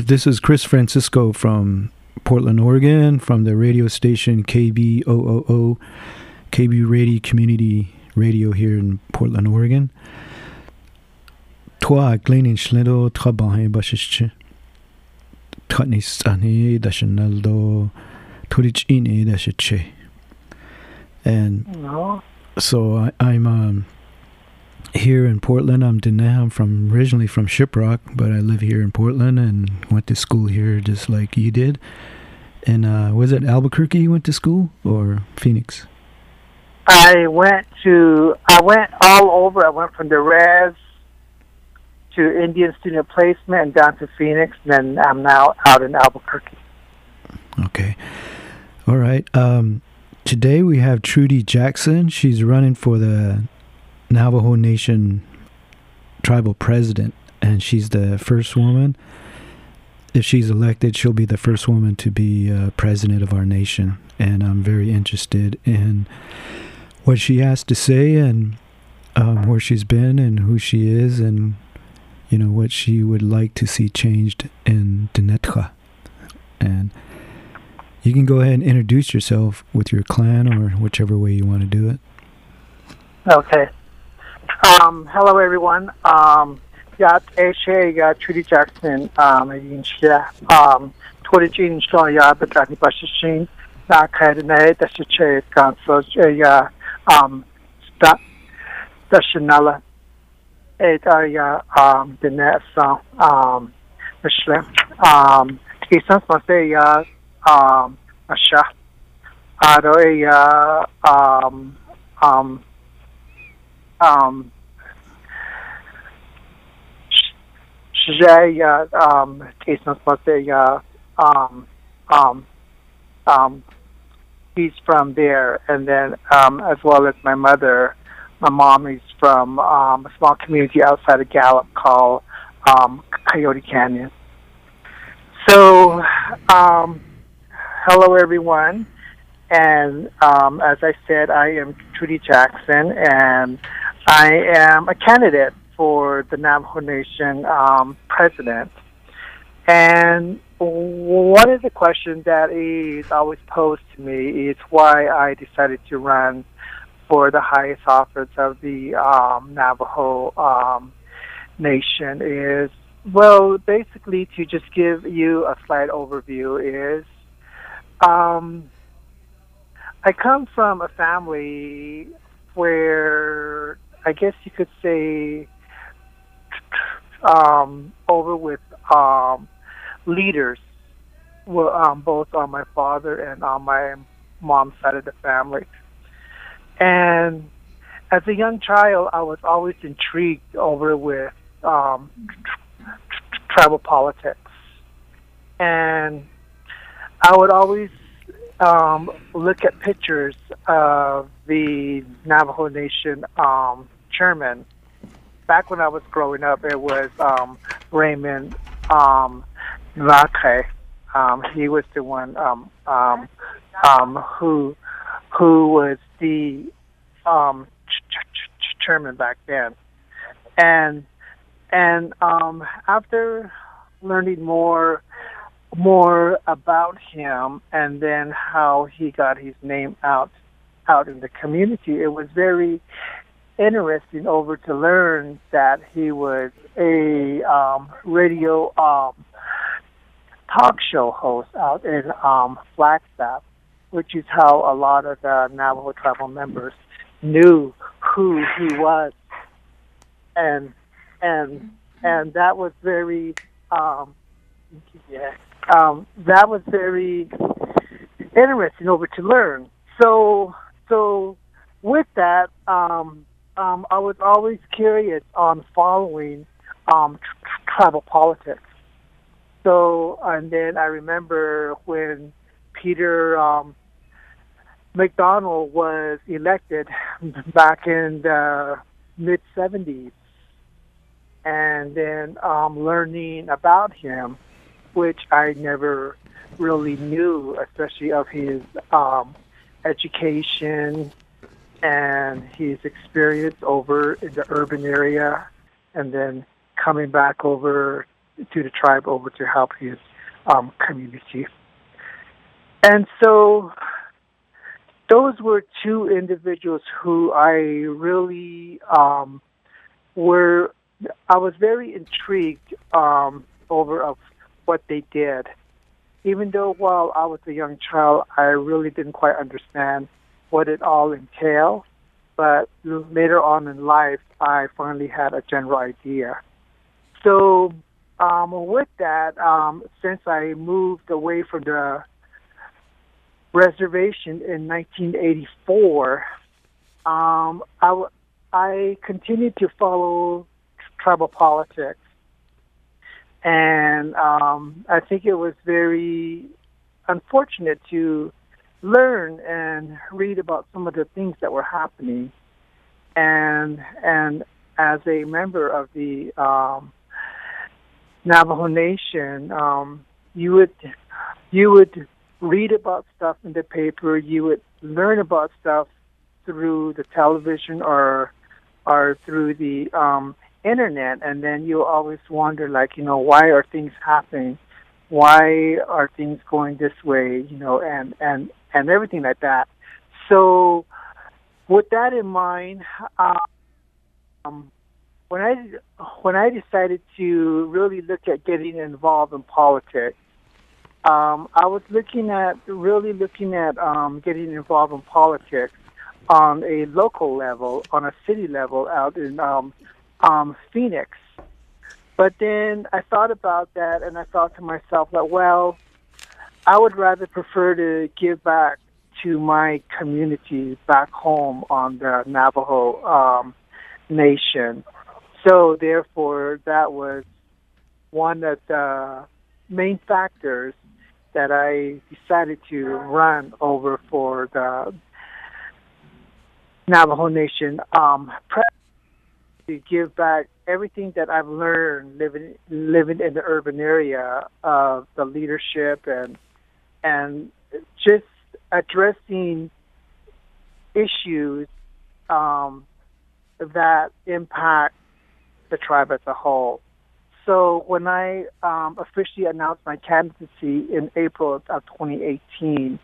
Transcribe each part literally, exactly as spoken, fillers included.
This is Chris Francisco from Portland, Oregon, from the radio station K B O O O, K B Radio Community Radio here in Portland, Oregon. Twa gleaning schlido trabahe bashish Totnis ane dashanaldo Turich ine dashiche. And so I, I'm um, here in Portland. I'm Diné. I'm from originally from Shiprock, but I live here in Portland and went to school here just like you did. And uh, was it Albuquerque you went to school or Phoenix? I went to I went all over. I went from the res to Indian Student Placement and down to Phoenix, and then I'm now out in Albuquerque. Okay, all right. Um, today we have Trudy Jackson. She's running for the Navajo Nation tribal president, and she's the first woman. If she's elected, she'll be the first woman to be uh, president of our nation, and I'm very interested in what she has to say and um, where she's been and who she is and, you know, what she would like to see changed in Dinétah. And you can go ahead and introduce yourself with your clan or whichever way you want to do it. Okay. Um, hello, everyone. Um, got Ashe, got Trudy Jackson, um, um, Twitter, Shaw, ya, but Gani Bashishin, not kind of night, that's a chair, council, ya, um, that, the Chanela, eight, ya, um, the net song, um, the Shlem, um, Kisans must say, ya, um, a shah, Ado, ya, um, um, um, Shaya, um, Kisans must say, ya, um, um, um, he's from there, and then um, as well as my mother, my mom is from um, a small community outside of Gallup called um, Coyote Canyon. So, um, hello everyone, and um, as I said, I am Trudy Jackson, and I am a candidate for the Navajo Nation um, president. And one of the questions that is always posed to me is why I decided to run for the highest office of the um, Navajo um, Nation is, well, basically to just give you a slight overview is, um, I come from a family where I guess you could say um, over with um, leaders, well, um, both on my father and on my mom's side of the family. And as a young child, I was always intrigued over with um, tribal politics. And I would always um, look at pictures of the Navajo Nation um, chairman. Back when I was growing up, it was um, Raymond um, Nake. Um, he was the one um, um, um, who who was the um, ch- ch- chairman back then, and and um, after learning more more about him, and then how he got his name out out in the community, it was very interesting over to learn that he was a um, radio um, talk show host out in um, Flagstaff, which is how a lot of the Navajo tribal members knew who he was, and and and that was very um, yeah um, that was very interesting over to learn. So so with that. Um, Um, I was always curious on following um, tr- tribal politics. So, and then I remember when Peter um, McDonald was elected back in the mid seventies, and then um, learning about him, which I never really knew, especially of his um, education and his experience over in the urban area, and then coming back over to the tribe over to help his um, community. And so those were two individuals who I really um, were, I was very intrigued um, over of what they did. Even though while I was a young child, I really didn't quite understand what it all entailed. But later on in life, I finally had a general idea. So um, with that, um, since I moved away from the reservation in nineteen eighty-four, um, I, w- I continued to follow tribal politics. And um, I think it was very unfortunate to learn and read about some of the things that were happening. And and as a member of the um, Navajo Nation, um, you would you would read about stuff in the paper. You would learn about stuff through the television or or through the um, internet, and then you always wonder, like, you know, why are things happening? Why are things going this way? You know, and and and everything like that. So, with that in mind, um, when I when I decided to really look at getting involved in politics, um, I was looking at really looking at um, getting involved in politics on a local level, on a city level, out in um, um, Phoenix. But then I thought about that, and I thought to myself that, well, I would rather prefer to give back to my community back home on the Navajo um, Nation. So therefore, that was one of the main factors that I decided to run over for the Navajo Nation um, to give back everything that I've learned living living in the urban area of the leadership and and just addressing issues um, that impact the tribe as a whole. So when I um, officially announced my candidacy in April of twenty eighteen,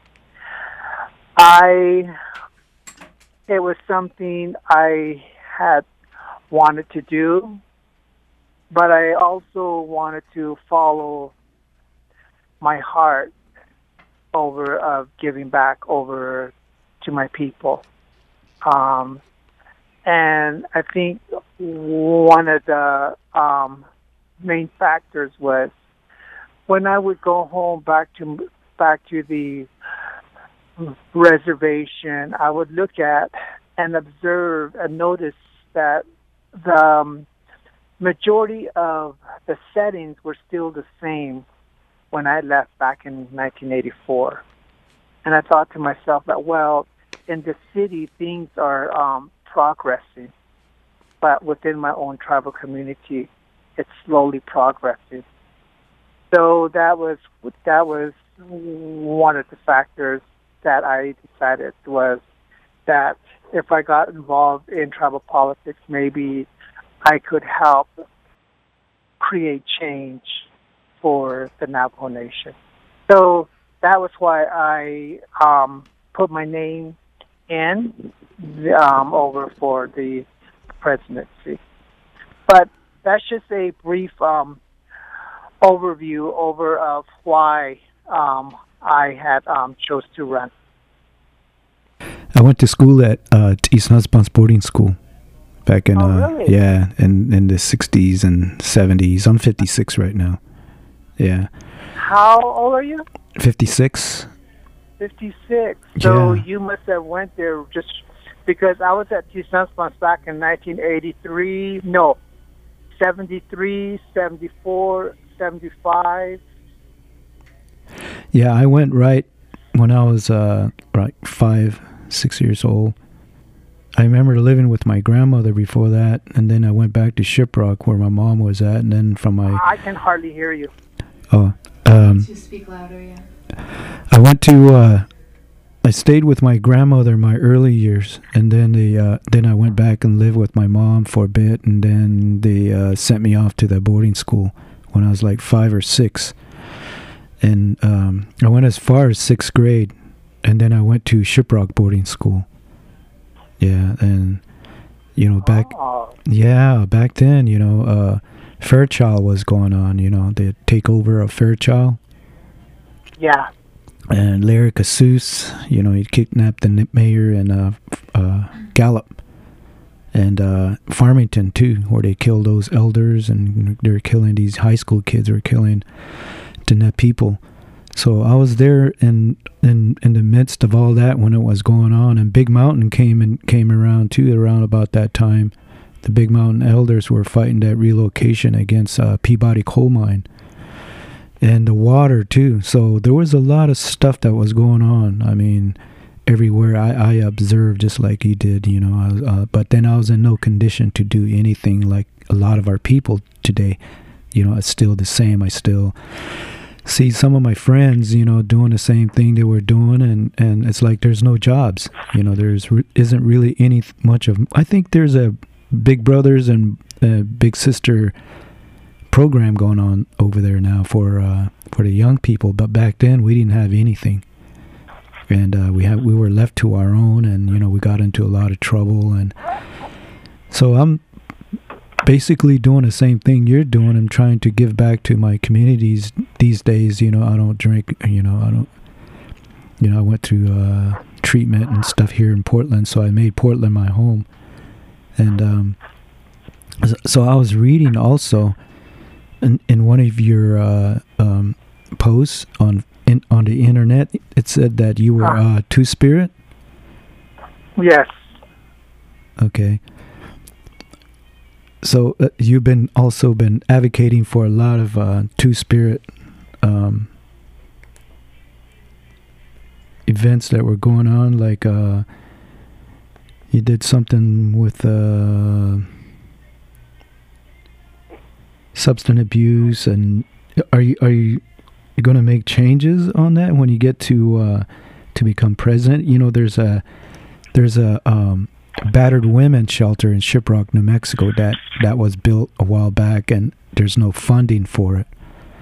I it was something I had wanted to do, but I also wanted to follow my heart over of giving back over to my people. Um, and I think one of the um, main factors was when I would go home back to back to the reservation, I would look at and observe and notice that the um, majority of the settings were still the same when I left back in nineteen eighty-four. And I thought to myself that, well, in the city, things are um, progressing, but within my own tribal community, it's slowly progressing. So that was that was one of the factors that I decided was that if I got involved in tribal politics, maybe I could help create change for the Navajo Nation. So that was why I um, put my name in um, over for the presidency. But that's just a brief um, overview over of why um, I had um, chose to run. I went to school at uh, East Husband's boarding school back in, oh, uh, really? yeah, in, in the sixties and seventies. I'm fifty-six right now. Yeah. How old are you? fifty-six. fifty-six. So Yeah. you must have went there just because I was at East Husband's back in nineteen eighty-three. No, seventy-three, seventy-four, seventy-five. Yeah, I went right when I was uh, like five, six years old. I remember living with my grandmother before that, and then I went back to Shiprock where my mom was at, and then from my... I can hardly hear you. Oh, um... Just speak louder, yeah. I went to... Uh, I stayed with my grandmother in my early years, and then they, uh, then I went back and lived with my mom for a bit, and then they uh, sent me off to the boarding school when I was like five or six. And um, I went as far as sixth grade, and then I went to Shiprock boarding school. Yeah, and you know back, Oh, yeah, back then, you know, uh, Fairchild was going on. You know, the takeover of Fairchild, yeah. and Larry Casus. You know, he kidnapped the n- mayor and uh, uh, Gallup, and uh, Farmington too, where they killed those elders, and they were killing these high school kids. They were killing Diné people. So I was there in, in in the midst of all that when it was going on, and Big Mountain came and came around too around about that time. The Big Mountain elders were fighting that relocation against uh, Peabody Coal Mine, and the water too. So there was a lot of stuff that was going on. I mean, everywhere I, I observed just like you did, you know. I was, uh, but then I was in no condition to do anything like a lot of our people today. You know, it's still the same. I still see some of my friends, you know, doing the same thing they were doing, and, and it's like there's no jobs. You know, there's re- isn't really any th- much of. I think there's a Big Brothers and uh, Big Sister program going on over there now for uh, for the young people, but back then we didn't have anything, and uh, we have we were left to our own, and you know we got into a lot of trouble, and so I'm basically doing the same thing you're doing. I'm trying to give back to my communities these days. You know, I don't drink, you know, I don't, you know, I went through uh, treatment and stuff here in Portland, so I made Portland my home. And um, so I was reading also in, in one of your uh, um, posts on in, on the internet, it said that you were uh, Two-Spirit? Yes. Okay. So uh, you've been also been advocating for a lot of uh, Two-Spirit um, events that were going on, like uh, you did something with uh, substance abuse, and are you are you going to make changes on that when you get to uh, to become president? You know, there's a there's a um, battered women shelter in Shiprock, New Mexico that that was built a while back, and there's no funding for it.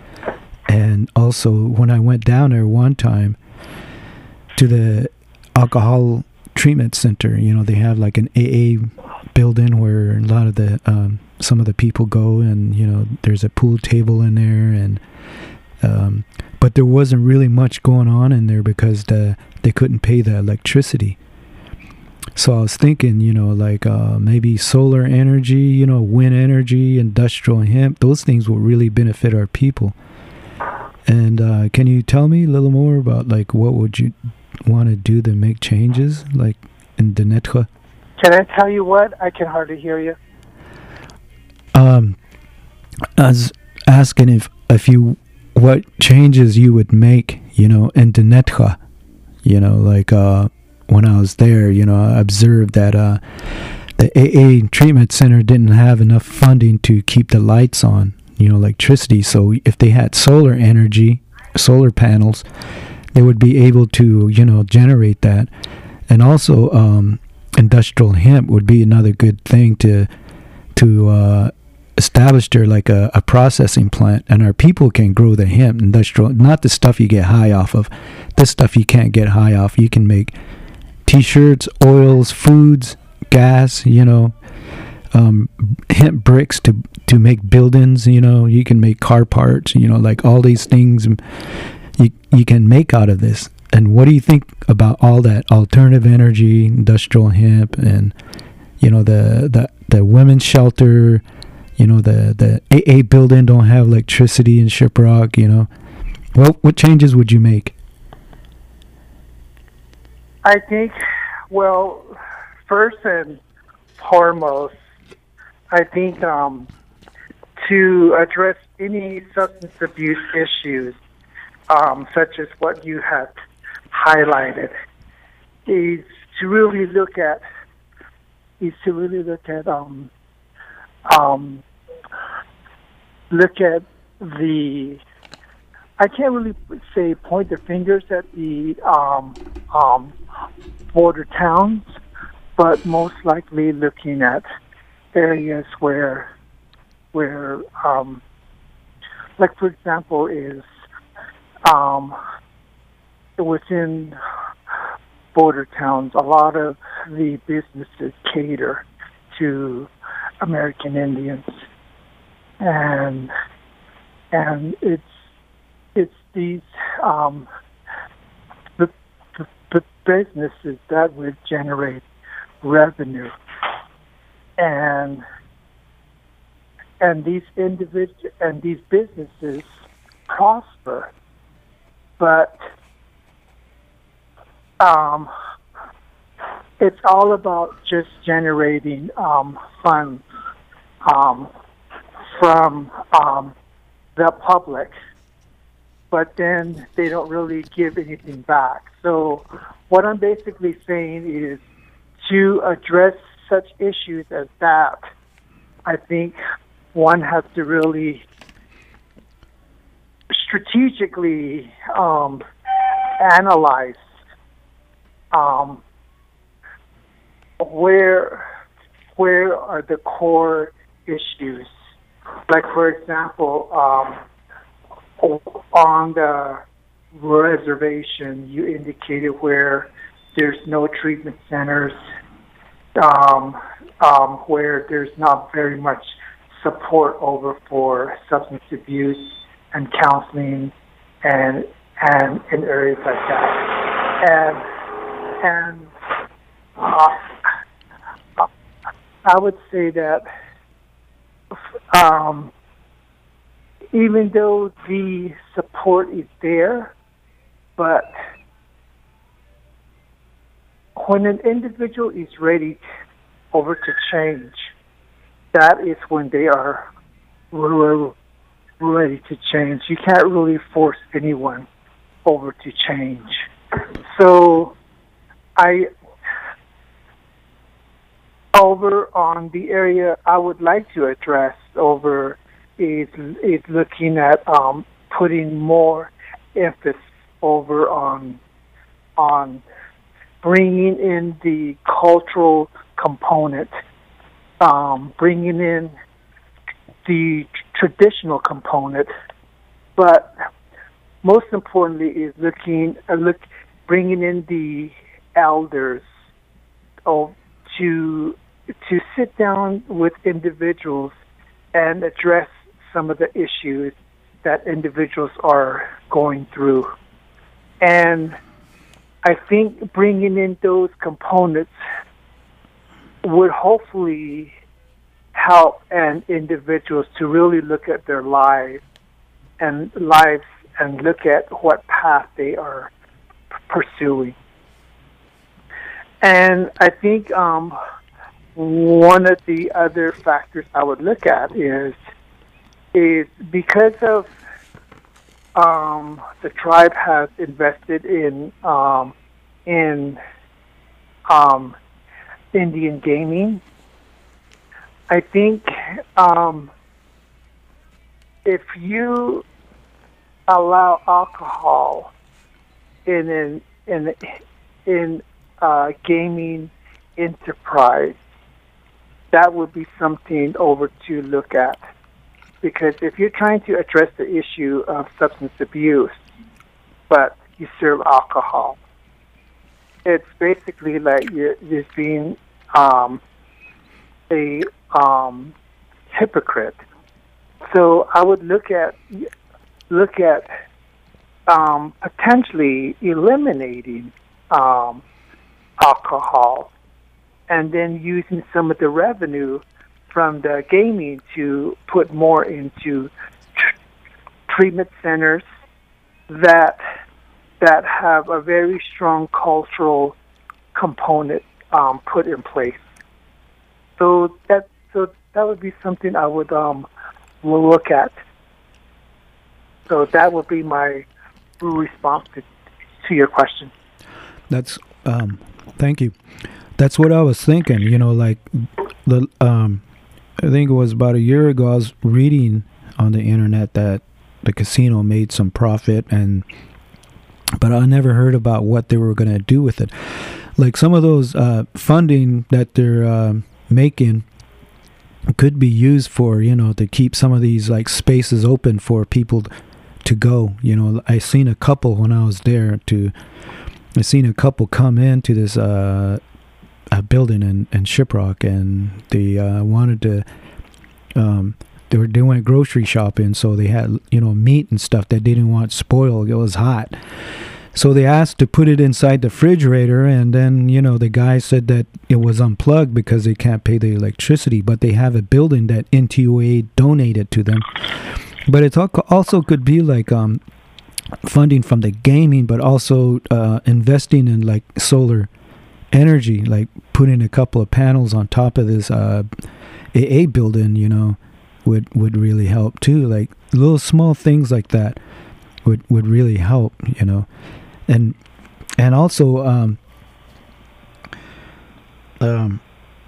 And also, when I went down there one time to the alcohol treatment center, you know, they have like an A A building where a lot of the um, some of the people go, and you know, there's a pool table in there, and um, but there wasn't really much going on in there because the they couldn't pay the electricity. So I was thinking, you know, like uh, maybe solar energy, you know, wind energy, industrial hemp, those things will really benefit our people. And uh, can you tell me a little more about, like, what would you want to do to make changes, like in Diné? Can I tell you what? I can hardly hear you. Um, I was asking if, if you, what changes you would make, you know, in Diné, you know, like, uh, when I was there, you know, I observed that uh, the A A treatment center didn't have enough funding to keep the lights on, you know, electricity. So if they had solar energy, solar panels, they would be able to, you know, generate that. And also, um, industrial hemp would be another good thing to to uh, establish there, like a, a processing plant, and our people can grow the hemp, industrial, not the stuff you get high off of. This stuff you can't get high off. You can make T-shirts, oils, foods, gas, you know, um, hemp bricks to to make buildings, you know, you can make car parts, you know, like all these things you you can make out of this. And what do you think about all that alternative energy, industrial hemp, and, you know, the, the, the women's shelter, you know, the, the A A building don't have electricity in Shiprock, you know. What, what changes would you make? I think, well, first and foremost, I think um, to address any substance abuse issues, um, such as what you have highlighted, is to really look at is to really look at um, um, look at the. I can't really say point the fingers at the um, um, border towns, but most likely looking at areas where where um, like for example, is um, within border towns, a lot of the businesses cater to American Indians, and and it's it's these um, the, the the businesses that would generate revenue, and and these individual and these businesses prosper, but um, it's all about just generating um, funds um, from um, the public, but then they don't really give anything back. So what I'm basically saying is, to address such issues as that, I think one has to really strategically um, analyze um, where where are the core issues. Like, for example, um, on the reservation, you indicated where there's no treatment centers, um, um, where there's not very much support over for substance abuse and counseling, and and in areas like that. And and uh, I would say that um, even though the support is there, but when an individual is ready over to change, that is when they are ready to change. You can't really force anyone over to change. So I, over on the area I would like to address over is, is looking at um, putting more emphasis over on on bringing in the cultural component, um, bringing in the traditional component, but most importantly is looking, uh, look, bringing in the elders oh, to to sit down with individuals and address some of the issues that individuals are going through. And I think bringing in those components would hopefully help and individuals to really look at their lives and lives and look at what path they are p- pursuing. And I think um, one of the other factors I would look at is is because of um, the tribe has invested in um, in um, Indian gaming. I think um, if you allow alcohol in an in in uh, gaming enterprise, that would be something over to look at. Because if you're trying to address the issue of substance abuse, but you serve alcohol, it's basically like you're just being um, a um, hypocrite. So I would look at look at um, potentially eliminating um, alcohol, and then using some of the revenue from the gaming to put more into tr- treatment centers that that have a very strong cultural component um, put in place. So that so that would be something I would um, look at. So that would be my response to, to your question. That's um, thank you. That's what I was thinking. You know, like the um, I think it was about a year ago. I was reading on the internet that the casino made some profit, and but I never heard about what they were going to do with it. Like some of those uh, funding that they're uh, making could be used for, you know, to keep some of these like spaces open for people to go. You know, I seen a couple when I was there. To I seen a couple come into this uh, a building in, in Shiprock, and they uh, wanted to. Um, they were they went grocery shopping, so they had, you know, meat and stuff that they didn't want spoiled. It was hot. So they asked to put it inside the refrigerator, and then, you know, the guy said that it was unplugged because they can't pay the electricity, but they have a building that N T U A donated to them. But it also could be like um, funding from the gaming, but also uh, investing in like solar energy, like putting a couple of panels on top of this uh, A A building, you know, would, would really help too. Like little small things like that would, would really help, you know. And and also um, um,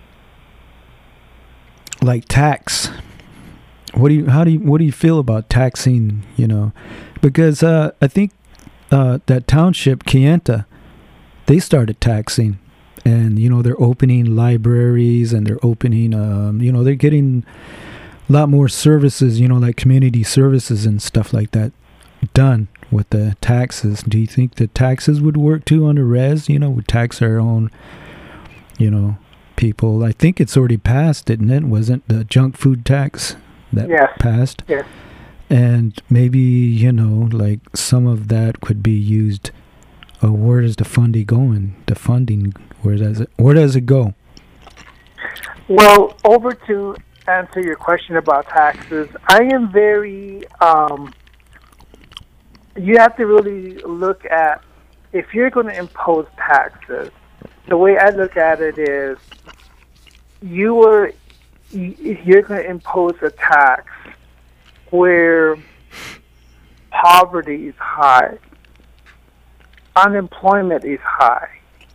like tax. What do you how do you what do you feel about taxing? You know, because uh, I think uh, that township Kayenta, they started taxing, and you know they're opening libraries and they're opening um, you know they're getting a lot more services. You know, like community services and stuff like that done with the taxes. Do you think the taxes would work too on the res? You know, would tax our own, you know, people? I think it's already passed, didn't it? Wasn't the junk food tax that yes. passed? Yes. And maybe, you know, like some of that could be used. Uh, where is the funding going? The funding, where does it, where does it go? Well, over to answer your question about taxes, I am very, um, you have to really look at, if you're going to impose taxes, the way I look at it is, you are, you're going to impose a tax where poverty is high, unemployment is high,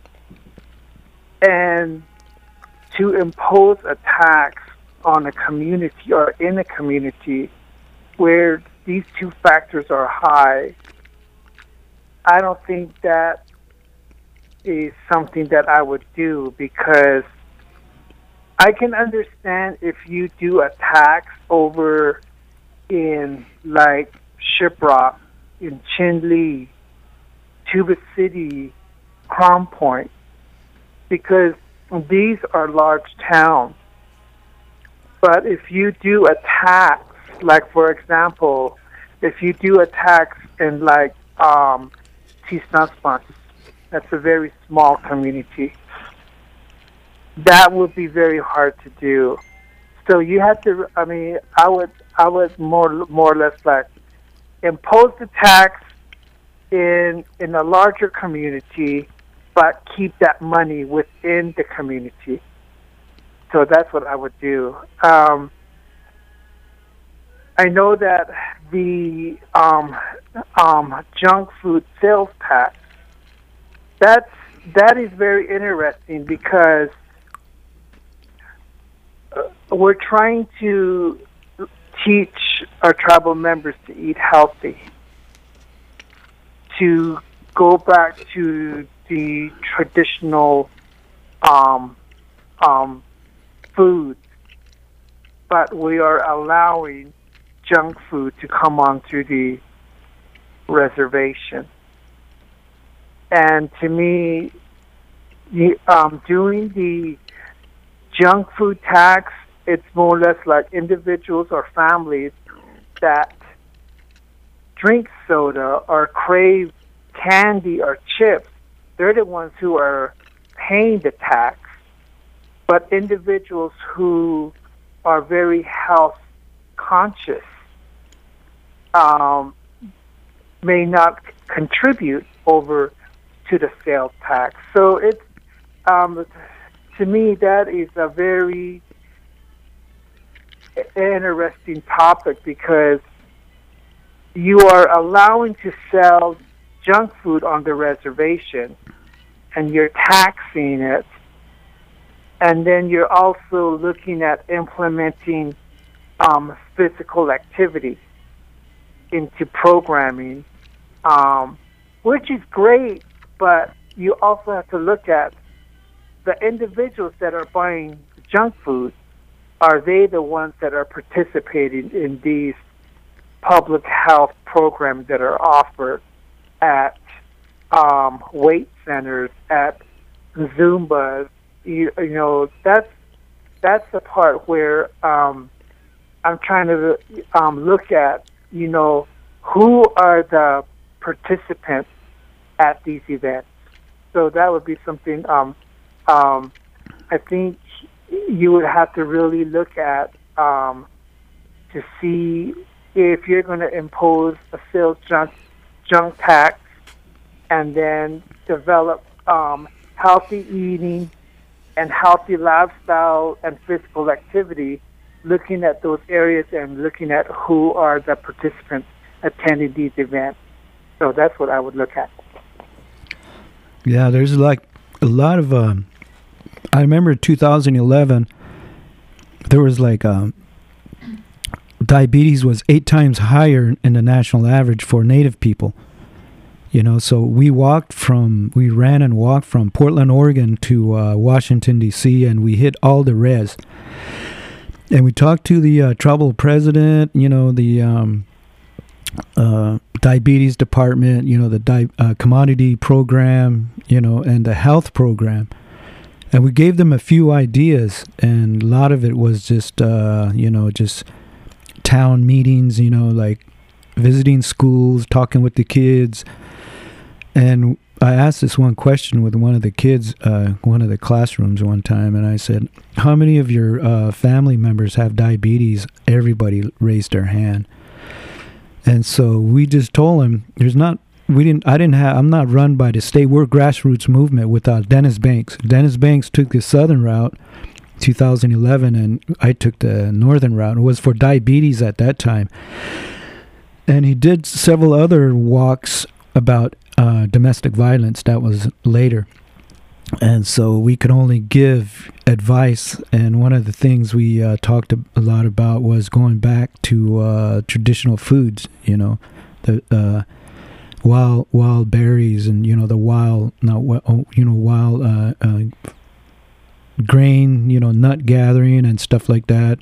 and to impose a tax on a community or in a community where these two factors are high, I don't think that is something that I would do, because I can understand if you do a tax over in like Shiprock, in Chinle, Tuba City, Crown Point, because these are large towns. But if you do a tax, like for example, if you do a tax in like um, Tisnaspan, that's a very small community, that would be very hard to do. So you have to, I mean, I would, I would more, more or less like impose the tax in in a larger community, but keep that money within the community. So that's what I would do. Um, I know that the um, um, junk food sales tax, that's that is very interesting, because uh, we're trying to teach our tribal members to eat healthy, to go back to the traditional um, um, foods, but we are allowing junk food to come onto the reservation. And to me, the, um, doing the junk food tax, it's more or less like individuals or families that drink soda or crave candy or chips. They're the ones who are paying the tax. But individuals who are very health conscious um, may not c- contribute over to the sales tax. So it's, um, to me, that is a very interesting topic, because you are allowing to sell junk food on the reservation, and you're taxing it, and then you're also looking at implementing um, physical activity into programming, um, which is great, but you also have to look at the individuals that are buying junk food. are they the ones that are participating in these public health programs that are offered at um, weight centers, at Zumbas? You, you know, that's that's the part where um, I'm trying to um, look at, you know, who are the participants at these events. So that would be something um, um, I think you would have to really look at um, to see if you're going to impose a sales junk, junk tax and then develop um, healthy eating and healthy lifestyle and physical activity, looking at those areas and looking at who are the participants attending these events. So that's what I would look at. Yeah, there's like a lot of, um, I remember two thousand eleven, there was like, um, diabetes was eight times higher in the national average for Native people. You know, so we walked from, we ran and walked from Portland, Oregon to uh, Washington, D C, and we hit all the res. And we talked to the uh, tribal president, you know, the um, uh, diabetes department, you know, the di- uh, commodity program, you know, and the health program. And we gave them a few ideas, and a lot of it was just, uh, you know, just town meetings, you know, like visiting schools, talking with the kids. And I asked this one question with one of the kids, uh, one of the classrooms one time, and I said, how many of your uh, family members have diabetes? Everybody raised their hand. And so we just told him, there's not, we didn't, I didn't have, I'm not run by the state, we're grassroots movement with uh, Dennis Banks. Dennis Banks took the southern route, two thousand eleven, and I took the northern route. It was for diabetes at that time. And he did several other walks about uh, domestic violence. That was later. And so we could only give advice. And one of the things we uh, talked a, a lot about was going back to uh, traditional foods, you know, the uh, wild wild berries and, you know, the wild, not you know, wild uh, uh, grain, you know, nut gathering and stuff like that.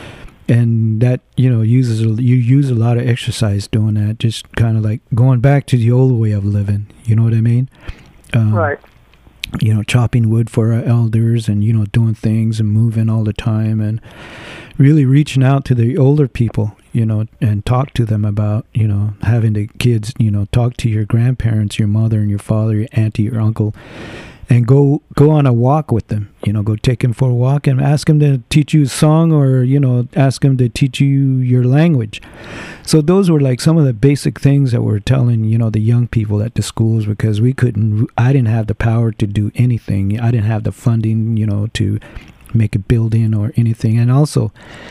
And that, you know, uses you use a lot of exercise doing that, just kind of like going back to the old way of living. You know what I mean? Um, right. You know, chopping wood for our elders and, you know, doing things and moving all the time and really reaching out to the older people, you know, and talk to them about, you know, having the kids, you know, talk to your grandparents, your mother and your father, your auntie, your uncle, and go go on a walk with them, you know, go take them for a walk and ask them to teach you a song or, you know, ask them to teach you your language. So those were like some of the basic things that we're telling, you know, the young people at the schools, because we couldn't, I didn't have the power to do anything. I didn't have the funding, you know, to make a building or anything. And also,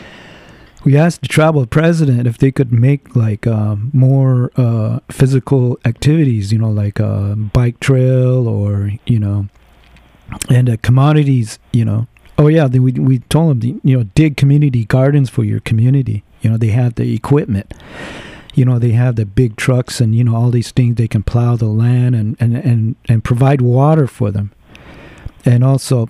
we asked the tribal president if they could make like uh, more uh, physical activities, you know, like a bike trail or, you know, and uh, commodities, you know. Oh, yeah, they, we we told them, you know, dig community gardens for your community. You know, they have the equipment. You know, they have the big trucks and, you know, all these things. They can plow the land and, and, and, and provide water for them. And also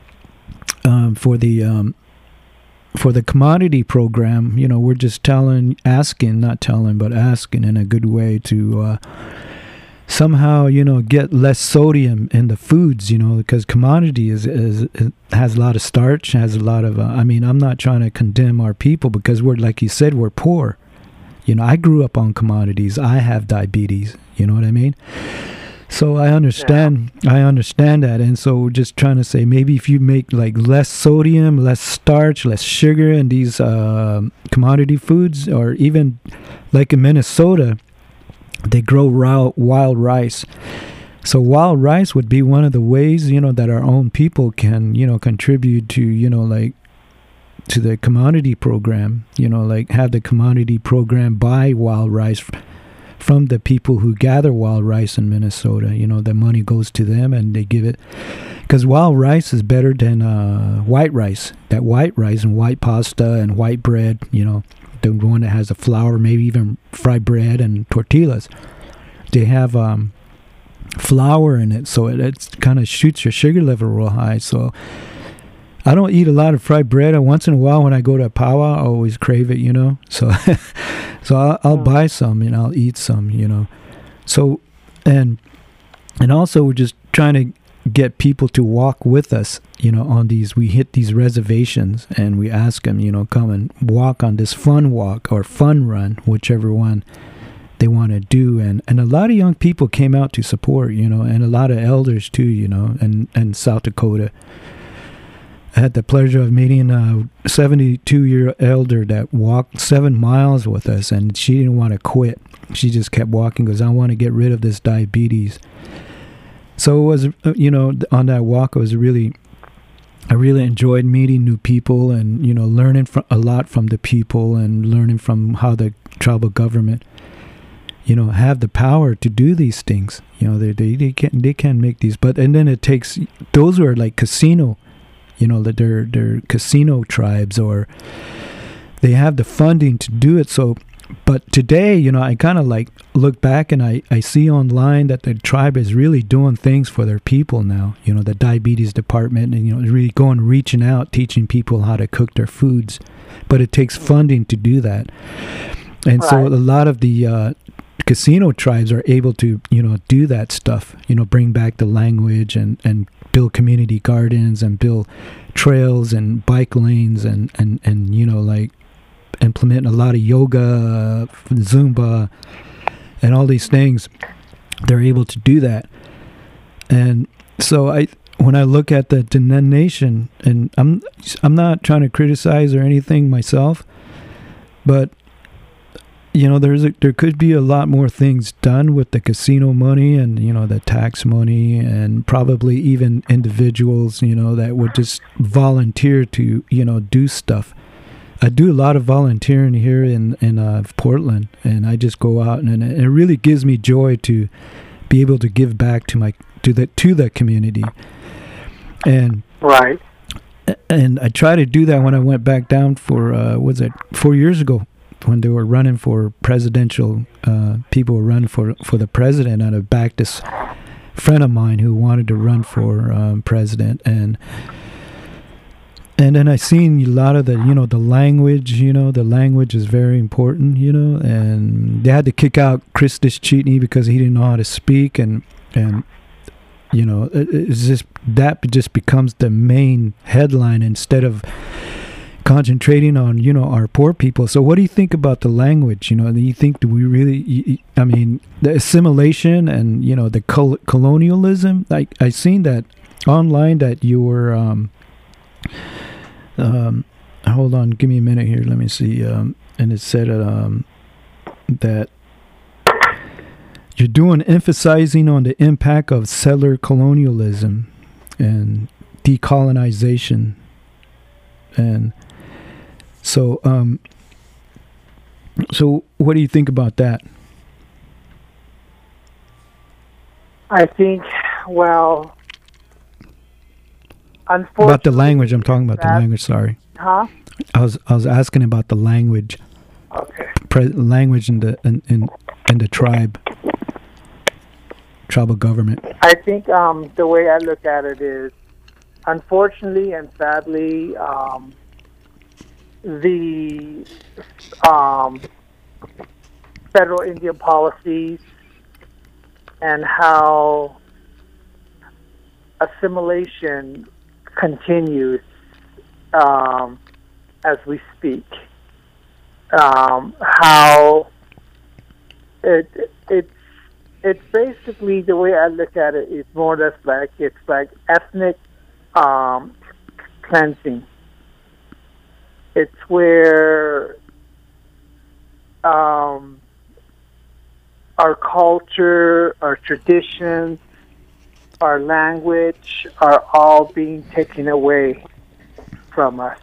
um, for the... Um, For the commodity program, you know, we're just telling, asking, not telling, but asking in a good way to uh, somehow, you know, get less sodium in the foods, you know, because commodity is, is, is has a lot of starch, has a lot of, uh, I mean, I'm not trying to condemn our people because we're, like you said, we're poor. You know, I grew up on commodities. I have diabetes. You know what I mean? So I understand, yeah. I understand that. And so we're just trying to say, maybe if you make like less sodium, less starch, less sugar in these uh, commodity foods, or even like in Minnesota, they grow wild, wild rice. So wild rice would be one of the ways, you know, that our own people can, you know, contribute to, you know, like to the commodity program, you know, like have the commodity program buy wild rice from the people who gather wild rice in Minnesota. You know, the money goes to them and they give it, because wild rice is better than uh, white rice. That white rice and white pasta and white bread, you know, the one that has the flour, maybe even fried bread and tortillas, they have um, flour in it, so it it's kind of shoots your sugar level real high. So I don't eat a lot of fried bread. And once in a while, when I go to a powwow, I always crave it, you know. So, so I'll, I'll buy some and I'll eat some, you know. So, and and also we're just trying to get people to walk with us, you know, on these. We hit these reservations and we ask them, you know, come and walk on this fun walk or fun run, whichever one they want to do. And and a lot of young people came out to support, you know, and a lot of elders too, you know, and and South Dakota. I had the pleasure of meeting a seventy-two year elder that walked seven miles with us, and she didn't want to quit. She just kept walking because I want to get rid of this diabetes. So it was, you know, on that walk, it was really, I really enjoyed meeting new people and, you know, learning from, a lot from the people and learning from how the tribal government, you know, have the power to do these things. You know, they they, they can they can make these, but and then it takes those who are like casino. You know, that they're, they're casino tribes, or they have the funding to do it. So, but today, you know, I kind of like look back and I, I see online that the tribe is really doing things for their people now. You know, the diabetes department, and, you know, really going, reaching out, teaching people how to cook their foods. But it takes funding to do that. And right. So a lot of the uh, casino tribes are able to, you know, do that stuff, you know, bring back the language and, and build community gardens and build trails and bike lanes and, and, and you know, like implement a lot of yoga, Zumba, and all these things. They're able to do that. And so I, when I look at the Diné Nation, and I'm, I'm not trying to criticize or anything myself, but you know, there's a, there could be a lot more things done with the casino money and, you know, the tax money, and probably even individuals, you know, that would just volunteer to, you know, do stuff. I do a lot of volunteering here in, in uh, Portland, and I just go out and, and it really gives me joy to be able to give back to my, to the, to the community. And, right. And I try to do that when I went back down for, uh, what was it, four years ago, when they were running for presidential, uh, people were running for, for the president, and I backed this friend of mine who wanted to run for um, president, and and then I seen a lot of the, you know, the language, you know, the language is very important, you know, and they had to kick out Chris Deschitney because he didn't know how to speak, and and you know, it, it's just that just becomes the main headline instead of concentrating on, you know, our poor people. So what do you think about the language? You know, do you think, do we really, I mean, the assimilation and, you know, the col- colonialism? Like, I seen that online that you were, um, um, hold on, give me a minute here. Let me see. Um, and it said um, that you're doing, emphasizing on the impact of settler colonialism and decolonization. And So, um, so what do you think about that? I think, well, unfortunately, about the language. I'm talking about the language. Sorry. Huh? I was I was asking about the language. Okay. Pre- language in the in, in in the tribe, tribal government. I think um, the way I look at it is, unfortunately and sadly, um, the um, federal Indian policies and how assimilation continues um, as we speak. Um, how it it's it's basically, the way I look at it is more or less like it's like ethnic um, cleansing. It's where um, our culture, our traditions, our language are all being taken away from us.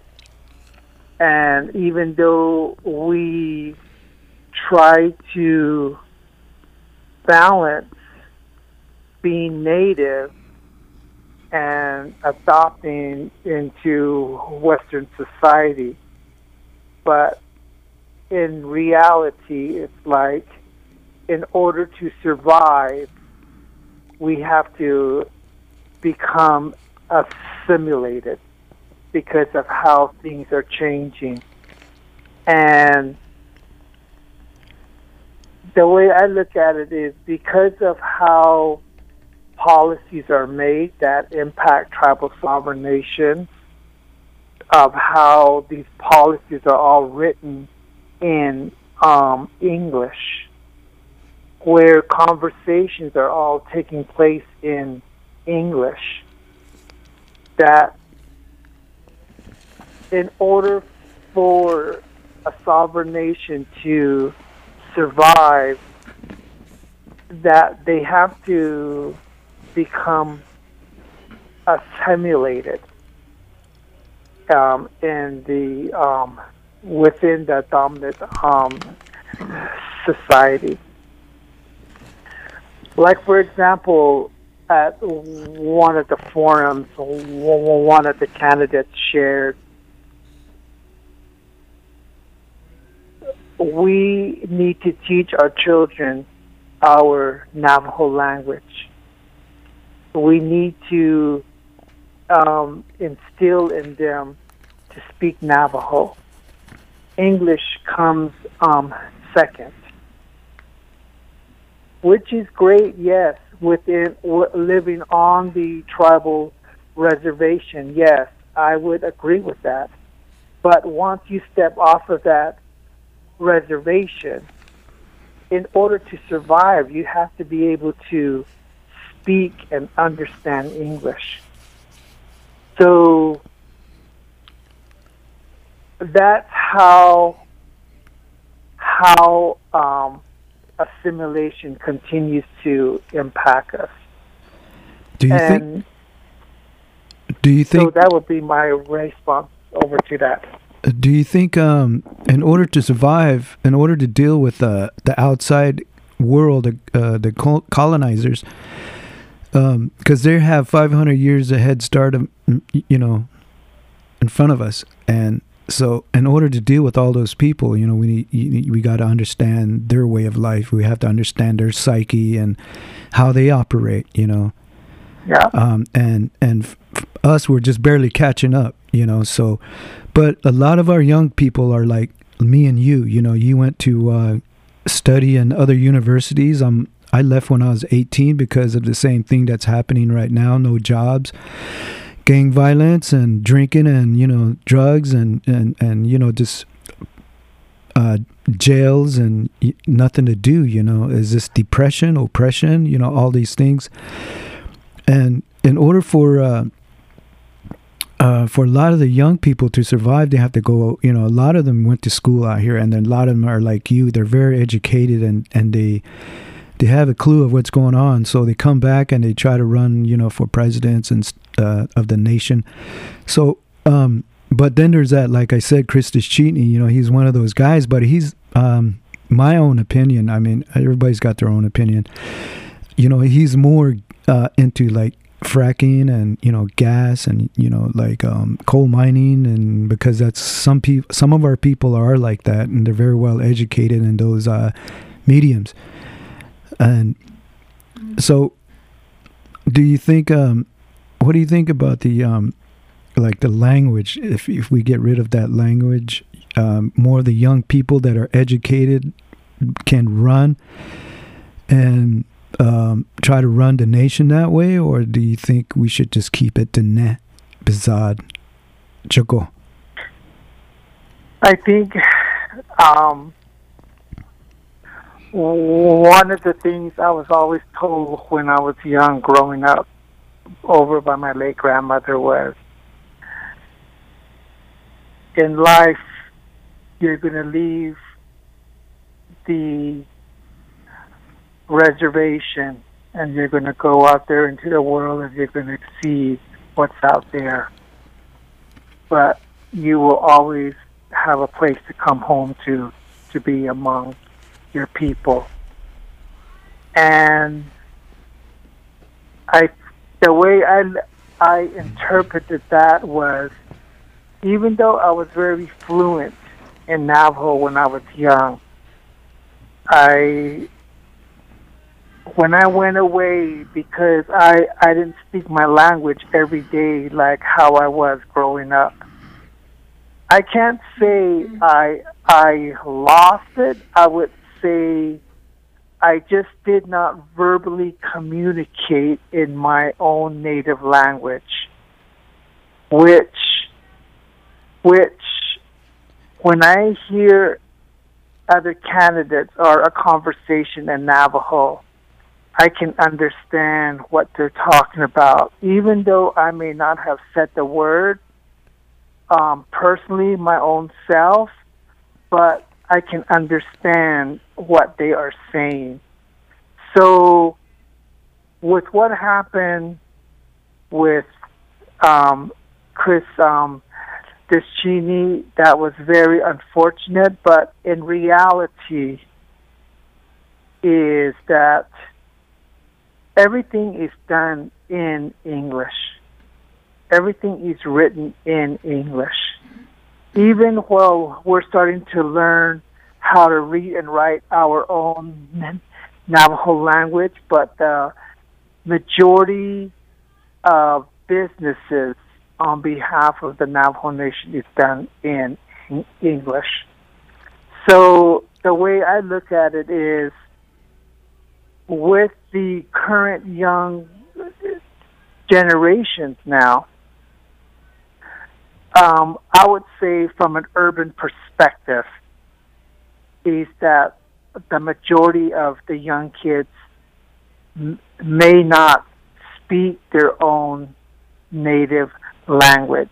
And even though we try to balance being native and adopting into Western society, but in reality, it's like, in order to survive, we have to become assimilated. because of how things are changing. And the way I look at it is because of how policies are made that impact tribal sovereign nations, of how these policies are all written in um, English, where conversations are all taking place in English, that in order for a sovereign nation to survive, that they have to become assimilated um, in the um, within the dominant um, society. Like, for example, at one of the forums, one of the candidates shared, we need to teach our children our Navajo language. We need to um, instill in them to speak Navajo. English comes um, second, which is great, yes, within w- living on the tribal reservation. Yes, I would agree with that. But once you step off of that reservation, in order to survive, you have to be able to speak and understand English. So that's how how um, assimilation continues to impact us. Do you and think? Do you think? So that would be my response over to that. Do you think, um, in order to survive, in order to deal with uh, the outside world, uh, the col- colonizers, because um, they have five hundred years a head start, of, you know, in front of us, and so in order to deal with all those people, you know, we need, we got to understand their way of life. We have to understand their psyche and how they operate, you know. Yeah. Um, and and f- us, we're just barely catching up, you know. So, but a lot of our young people are like me and you. You know, you went to uh, study in other universities. Um, I left when I was eighteen because of the same thing that's happening right now. No jobs, gang violence, and drinking, and you know, drugs, and and and you know, just uh, jails, and y- nothing to do. You know, is this depression, oppression? You know, all these things. And in order for uh, uh, for a lot of the young people to survive, they have to go. You know, a lot of them went to school out here, and then a lot of them are like you. They're very educated, and, and they they have a clue of what's going on. So they come back and they try to run, you know, for presidents and uh, of the nation. So, um, but then there's that, like I said, Christus Cheatney. You know, he's one of those guys, but he's um, my own opinion. I mean, everybody's got their own opinion. You know, he's more Uh, into like fracking and you know gas and you know like um, coal mining, and because that's some people, some of our people are like that, and they're very well educated in those uh, mediums. And so, do you think? Um, what do you think about the um, like the language? If if we get rid of that language, um, more of the young people that are educated can run and Um, try to run the nation that way, or do you think we should just keep it to ne bizad Choco? I think um, one of the things I was always told when I was young, growing up over by my late grandmother, was in life you're going to leave the reservation and you're going to go out there into the world and you're going to see what's out there, but you will always have a place to come home to to be among your people. And I the way I I interpreted that was, even though I was very fluent in Navajo when I was young, I when I went away, because I, I didn't speak my language every day like how I was growing up. I can't say I I lost it. I would say I just did not verbally communicate in my own native language, which which when I hear other candidates or a conversation in Navajo, I can understand what they're talking about, even though I may not have said the word um, personally, my own self, but I can understand what they are saying. So, with what happened with um, Chris um, Deschini, that was very unfortunate, but in reality is that everything is done in English. Everything is written in English. Even while we're starting to learn how to read and write our own Navajo language, but the majority of businesses on behalf of the Navajo Nation is done in English. So the way I look at it is, with the current young generations now, um, I would say from an urban perspective is that the majority of the young kids m- may not speak their own native language.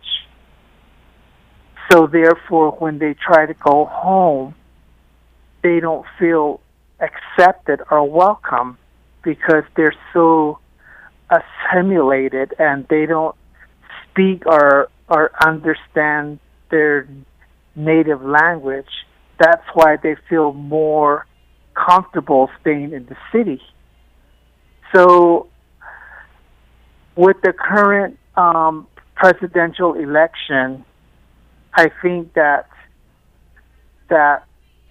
So therefore, when they try to go home, they don't feel accepted or welcome because they're so assimilated and they don't speak or or understand their native language. That's why they feel more comfortable staying in the city. So with the current um, presidential election, I think that that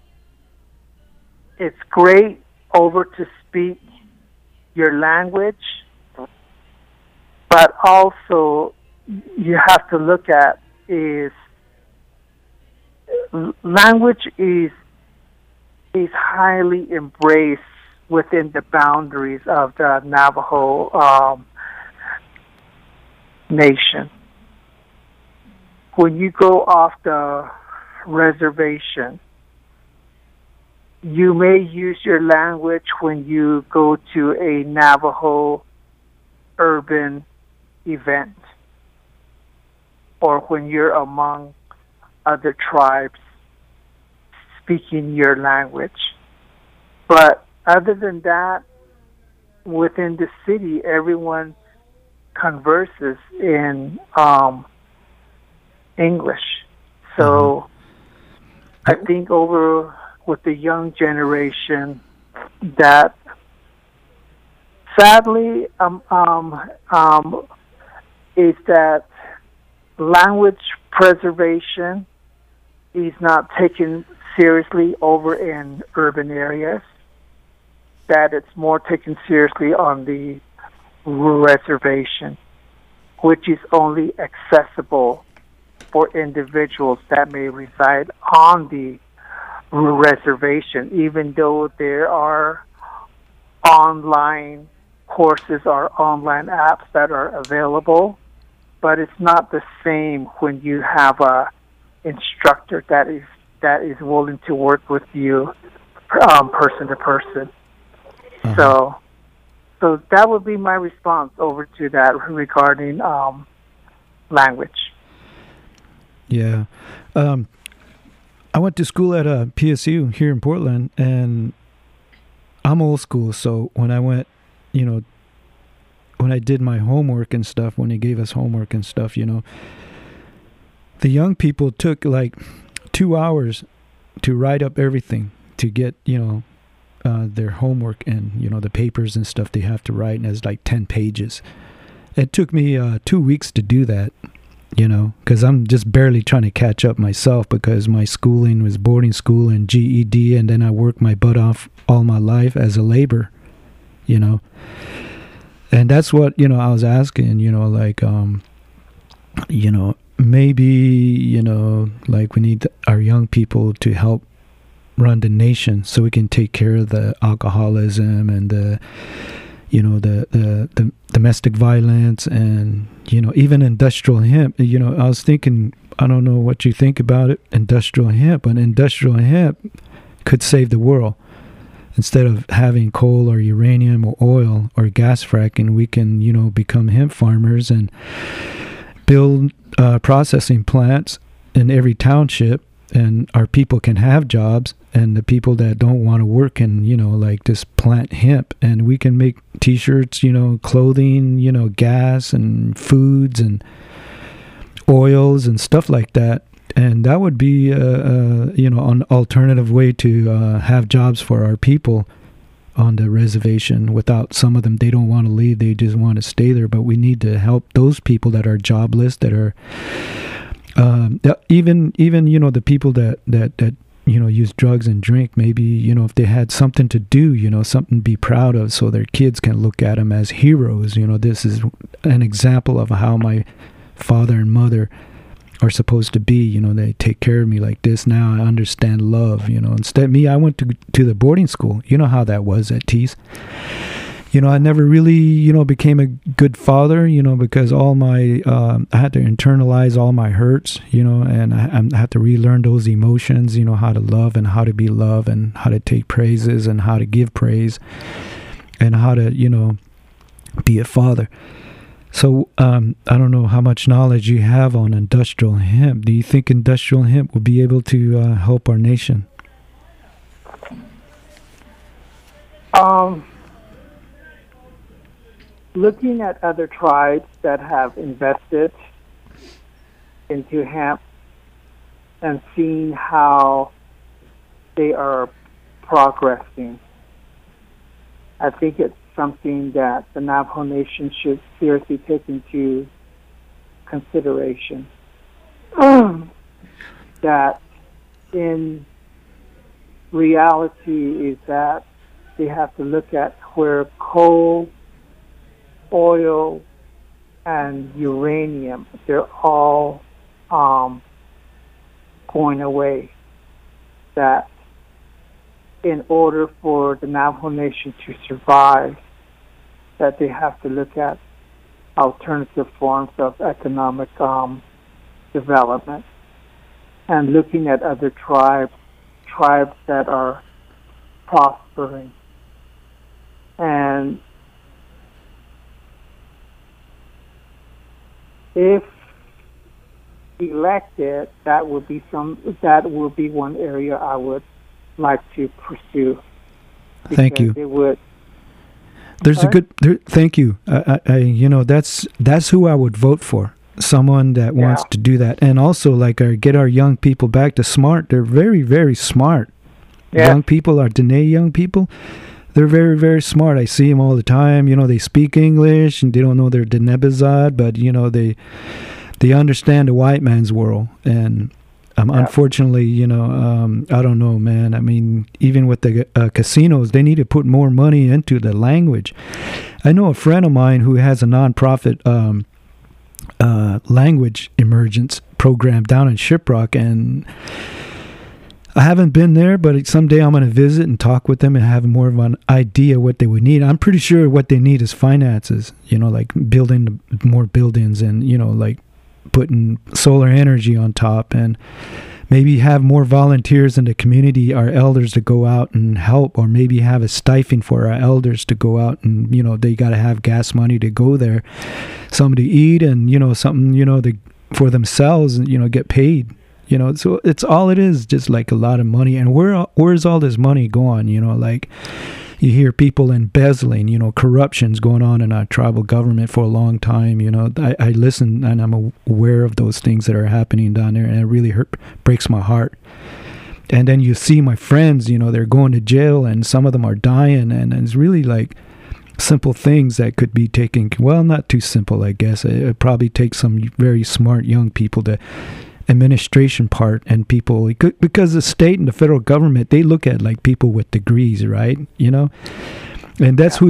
it's great over to speak your language, but also you have to look at is language is is highly embraced within the boundaries of the Navajo um, nation. When you go off the reservation, you may use your language when you go to a Navajo urban event or when you're among other tribes speaking your language. But other than that, within the city, everyone converses in um, English. So mm-hmm. I think over with the young generation that sadly um, um, um, is that language preservation is not taken seriously over in urban areas, that it's more taken seriously on the reservation, which is only accessible for individuals that may reside on the reservation, even though there are online courses or online apps that are available, but it's not the same when you have a instructor that is that is willing to work with you um, person to person. Uh-huh. So, so that would be my response over to that regarding um, language. Yeah. Um, I went to school at a P S U here in Portland, and I'm old school. So when I went, you know, when I did my homework and stuff, when they gave us homework and stuff, you know, the young people took like two hours to write up everything to get, you know, uh, their homework and, you know, the papers and stuff they have to write, and it's like ten pages. It took me uh, two weeks to do that. You know, because I'm just barely trying to catch up myself because my schooling was boarding school and G E D, and then I worked my butt off all my life as a labor, you know. And that's what, you know, I was asking, you know, like, um, you know, maybe, you know, like we need our young people to help run the nation so we can take care of the alcoholism and the, you know, the, the, the domestic violence and, you know, even industrial hemp. You know, I was thinking, I don't know what you think about it, industrial hemp, but industrial hemp could save the world. Instead of having coal or uranium or oil or gas fracking, we can, you know, become hemp farmers and build uh, processing plants in every township, and our people can have jobs, and the people that don't want to work can, you know, like just plant hemp, and we can make t-shirts, you know, clothing, you know, gas and foods and oils and stuff like that. And that would be, uh, uh, you know, an alternative way to uh, have jobs for our people on the reservation. Without some of them, they don't want to leave; they just want to stay there. But we need to help those people that are jobless, that are um, even, even you know, the people that that that you know use drugs and drink. Maybe, you know, if they had something to do, you know, something to be proud of, so their kids can look at them as heroes. You know, this is an example of how my father and mother are supposed to be. You know, they take care of me like this. Now I understand love. You know, instead me, I went to to the boarding school. You know how that was at Tees. You know, I never really, you know, became a good father. You know, because all my um, I had to internalize all my hurts. You know, and I, I had to relearn those emotions. You know, how to love and how to be loved and how to take praises and how to give praise and how to, you know, be a father. So um, I don't know how much knowledge you have on industrial hemp. Do you think industrial hemp will be able to uh, help our nation? Um, looking at other tribes that have invested into hemp and seeing how they are progressing, I think it's something that the Navajo Nation should seriously take into consideration. That in reality is that they have to look at where coal, oil, and uranium, they're all um, going away. That in order for the Navajo Nation to survive, that they have to look at alternative forms of economic um, development, and looking at other tribes, tribes that are prospering. And if elected, that would be some. That would be one area I would like to pursue. Thank you. It would. There's Sorry? a good. There, thank you. I, I, you know, that's that's who I would vote for. Someone that yeah. wants to do that, and also like our, get our young people back to smart. They're very, very smart. Yeah. Young people, our Dene young people, they're very, very smart. I see them all the time. You know, they speak English and they don't know their Denebizad, but you know they they understand the white man's world. And Um, yeah. Unfortunately, you know, um, I don't know, man. I mean, even with the uh, casinos, they need to put more money into the language. I know a friend of mine who has a nonprofit um, uh, language emergence program down in Shiprock, and I haven't been there, but someday I'm going to visit and talk with them and have more of an idea what they would need. I'm pretty sure what they need is finances, you know, like building more buildings and, you know, like putting solar energy on top, and maybe have more volunteers in the community, our elders, to go out and help, or maybe have a stipend for our elders to go out and, you know, they got to have gas money to go there, something to eat, and, you know, something, you know, to, for themselves, and, you know, get paid, you know. So it's all it is, just like a lot of money. And where where's all this money going? You know, like you hear people embezzling, you know, corruption's going on in our tribal government for a long time. You know, I, I listen and I'm aware of those things that are happening down there, and it really hurt, breaks my heart. And then you see my friends, you know, they're going to jail, and some of them are dying, and, and it's really like simple things that could be taken, well, not too simple, I guess. It, it probably takes some very smart young people to administration part, and people, because the state and the federal government, they look at like people with degrees, right? You know, and that's who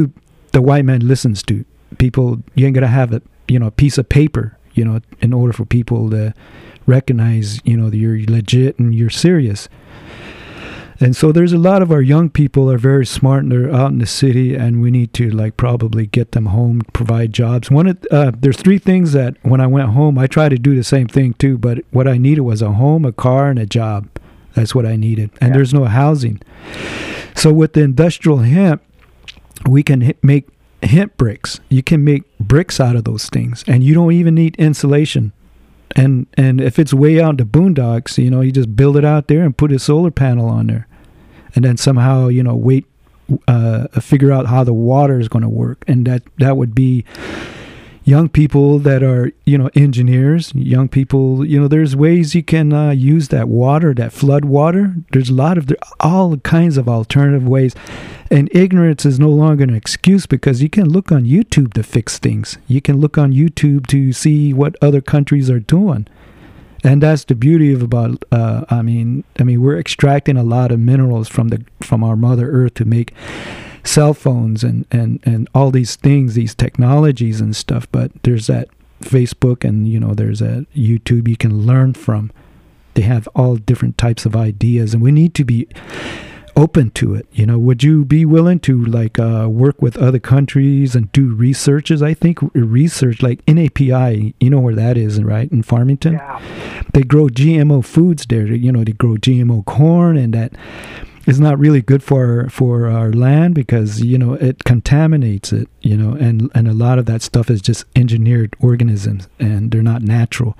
the white man listens to. People, you ain't gonna have a you know a piece of paper, you know, in order for people to recognize, you know, that you're legit and you're serious. And so there's a lot of our young people are very smart and they're out in the city, and we need to like probably get them home, provide jobs. One of uh, there's three things that when I went home, I tried to do the same thing too, but what I needed was a home, a car, and a job. That's what I needed. And yeah. There's no housing. So with the industrial hemp, we can hit, make hemp bricks. You can make bricks out of those things, and you don't even need insulation. And and if it's way out in the boondocks, you know, you just build it out there and put a solar panel on there. And then somehow, you know, wait, uh, figure out how the water is going to work. And that, that would be young people that are, you know, engineers, young people, you know, there's ways you can uh, use that water, that flood water. There's a lot of, there, all kinds of alternative ways. And ignorance is no longer an excuse, because you can look on YouTube to fix things. You can look on YouTube to see what other countries are doing. And that's the beauty of about, uh, I mean, I mean, we're extracting a lot of minerals from the from our Mother Earth to make cell phones and, and, and all these things, these technologies and stuff. But there's that Facebook and, you know, there's that YouTube you can learn from. They have all different types of ideas, and we need to be open to it. You know, would you be willing to like uh, work with other countries and do researches? I think research like N A P I, you know where that is, right? In Farmington. Yeah. They grow G M O foods there. You know, they grow G M O corn, and that is not really good for for our land because, you know, it contaminates it, you know, and, and a lot of that stuff is just engineered organisms, and they're not natural.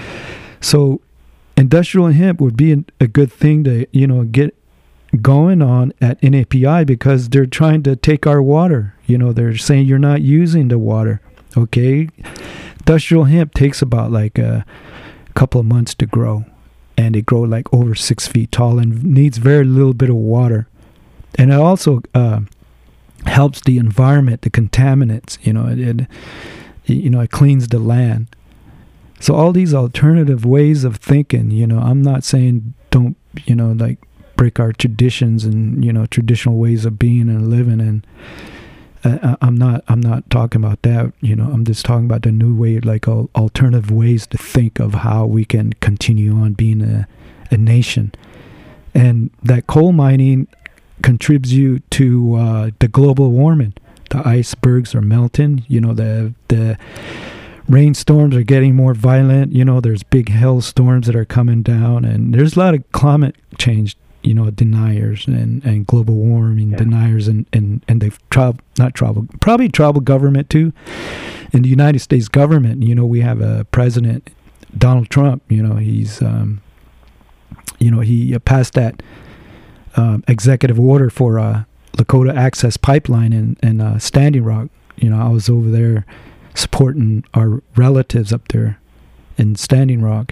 So industrial hemp would be a good thing to, you know, get going on at N A P I, because they're trying to take our water. You know, they're saying you're not using the water. Okay. Industrial hemp takes about like a couple of months to grow, and they grow like over six feet tall and needs very little bit of water. And it also uh, helps the environment, the contaminants, you know, it, it, you know, it cleans the land. So all these alternative ways of thinking, you know, I'm not saying don't, you know, like, break our traditions and, you know, traditional ways of being and living. And uh, I'm not, I'm not talking about that. You know, I'm just talking about the new way, like uh, alternative ways to think of how we can continue on being a, a nation. And that coal mining contributes to uh, the global warming. The icebergs are melting. You know, the the rainstorms are getting more violent. You know, there's big hailstorms that are coming down, and there's a lot of climate change, you know, deniers and, and global warming yeah. deniers, and, and, and they've trouble, not trouble, probably trouble government too. In the United States government, you know, we have a president, Donald Trump, you know, he's, um, you know, he uh, passed that um, executive order for uh, Lakota Access Pipeline in, in uh, Standing Rock. You know, I was over there supporting our relatives up there in Standing Rock.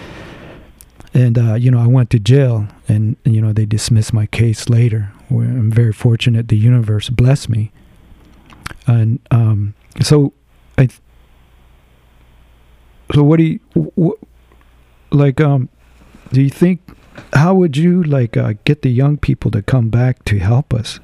And, uh, you know, I went to jail, and, and, you know, they dismissed my case later. Where I'm very fortunate the universe blessed me. And um, so, I. Th- so what do you, wh- like, um, do you think, how would you, like, uh, get the young people to come back to help us?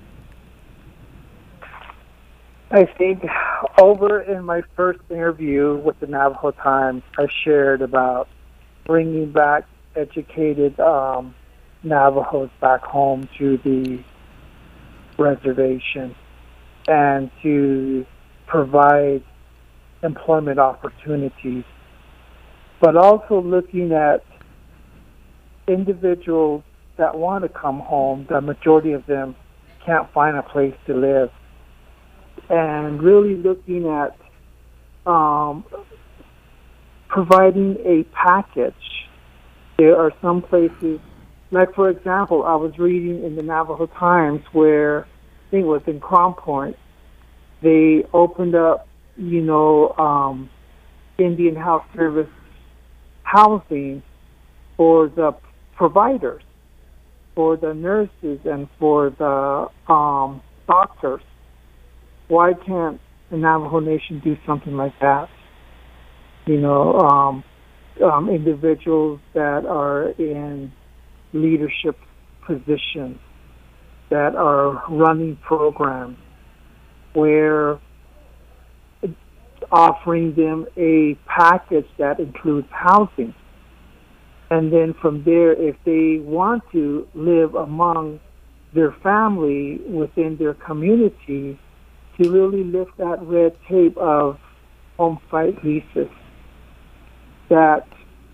I think over in my first interview with the Navajo Times, I shared about bringing back educated um, Navajos back home to the reservation and to provide employment opportunities, but also looking at individuals that want to come home. The majority of them can't find a place to live, and really looking at um, providing a package. There are some places, like for example, I was reading in the Navajo Times where, I think it was in Crown Point, they opened up, you know, um, Indian Health Service housing for the providers, for the nurses, and for the um, doctors. Why can't the Navajo Nation do something like that? You know, um, um, individuals that are in leadership positions, that are running programs, where offering them a package that includes housing. And then from there, if they want to live among their family within their community, to really lift that red tape of home site leases. That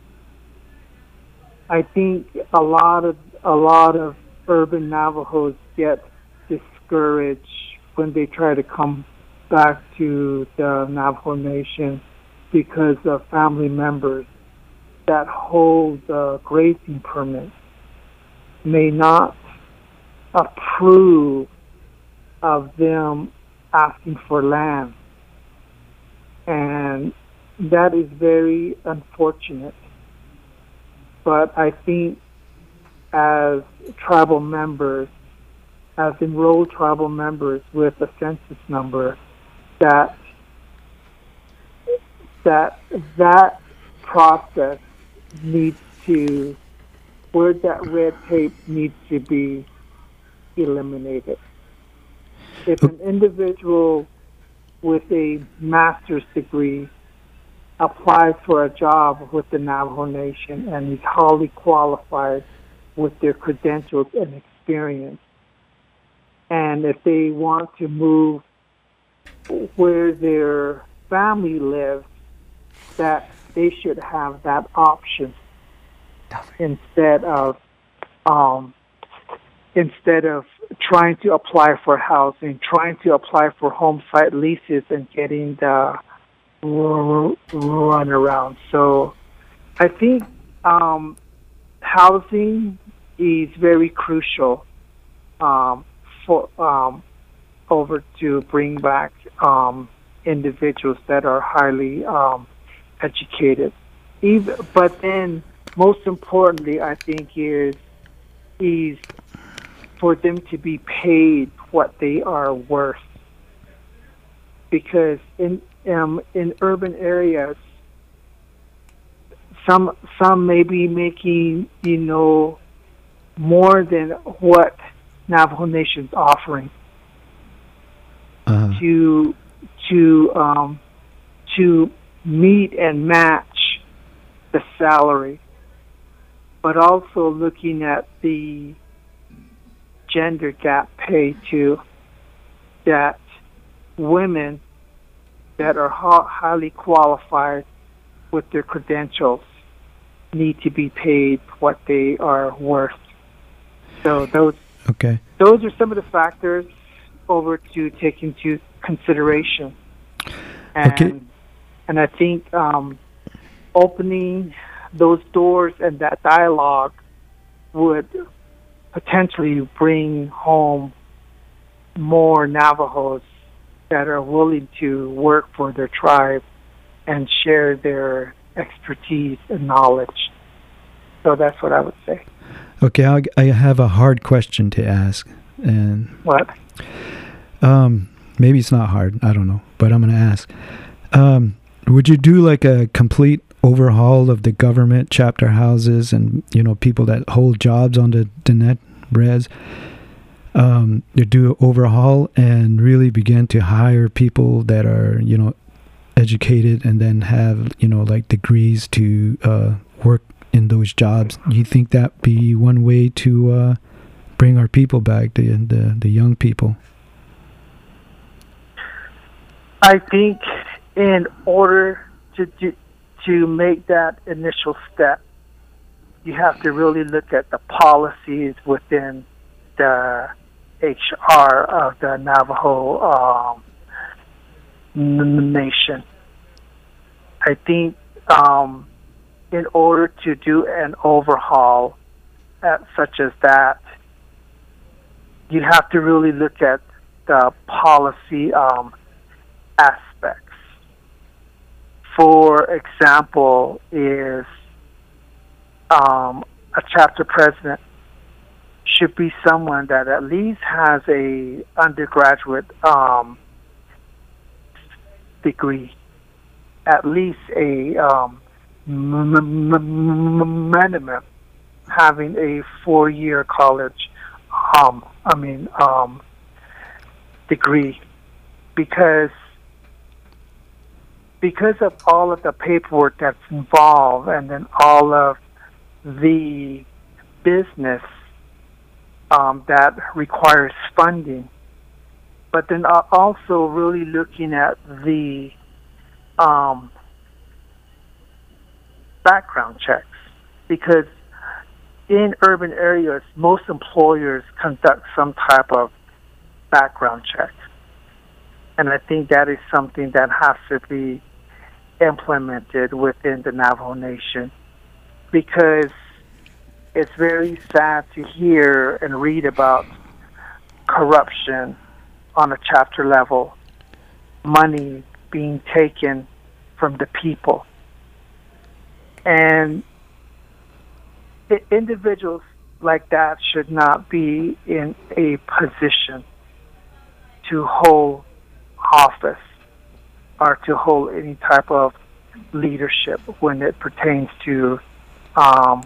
I think a lot of a lot of urban Navajos get discouraged when they try to come back to the Navajo Nation because of family members that hold the grazing permit may not approve of them asking for land. And that is very unfortunate. But I think as tribal members, as enrolled tribal members with a census number, that that that process needs to, where that red tape needs to be eliminated. If an individual with a master's degree applies for a job with the Navajo Nation and is highly qualified with their credentials and experience, and if they want to move where their family lives, that they should have that option instead of um, instead of trying to apply for housing, trying to apply for home site leases and getting the run around. So I think um, housing is very crucial um, for um, over to bring back um, individuals that are highly um, educated. Even, but then, most importantly, I think is is for them to be paid what they are worth. Because in um, in urban areas, some some may be making, you know, more than what Navajo Nation's offering uh-huh. to to um, to meet and match the salary, but also looking at the gender gap pay too, that women that are highly qualified with their credentials need to be paid what they are worth. So those okay. those are some of the factors over to take into consideration. And, okay. and I think um, opening those doors and that dialogue would potentially bring home more Navajos that are willing to work for their tribe and share their expertise and knowledge. So that's what I would say. Okay, I'll, I have a hard question to ask. And what? Um, maybe it's not hard. I don't know, but I'm going to ask. Um, would you do like a complete overhaul of the government chapter houses and, you know, people that hold jobs on the Diné Res? Um, to do overhaul and really begin to hire people that are, you know, educated and then have, you know, like degrees to uh, work in those jobs. Do you think that be one way to uh, bring our people back, the, the the young people? I think in order to do, to make that initial step, you have to really look at the policies within the H R of the Navajo um, Nation. I think um, in order to do an overhaul at, such as that, you have to really look at the policy um, aspects. For example, is um, a chapter president should be someone that at least has a undergraduate um, degree, at least a um, minimum having a four-year college, um, I mean, um, degree. because because of all of the paperwork that's involved, and then all of the business um, that requires funding, but then also really looking at the um, background checks, because in urban areas, most employers conduct some type of background check. And I think that is something that has to be implemented within the Navajo Nation, because it's very sad to hear and read about corruption on a chapter level, money being taken from the people. And individuals like that should not be in a position to hold office or to hold any type of leadership when it pertains to um,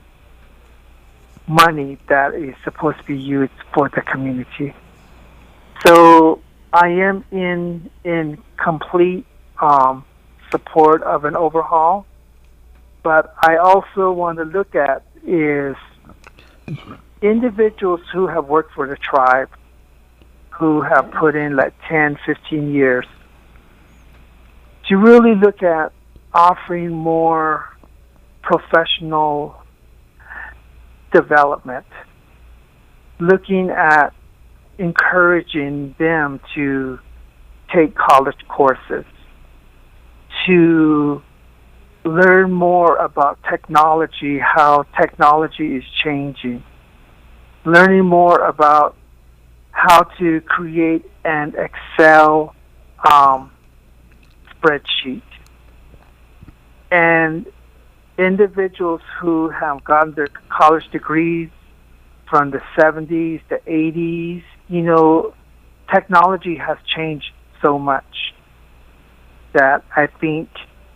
money that is supposed to be used for the community. So I am in in complete um, support of an overhaul, but I also want to look at is individuals who have worked for the tribe, who have put in like ten, fifteen years, to really look at offering more professional development, looking at encouraging them to take college courses, to learn more about technology, how technology is changing, learning more about how to create an Excel um, spreadsheet. And individuals who have gotten their college degrees from the seventies, the eighties, you know, technology has changed so much that I think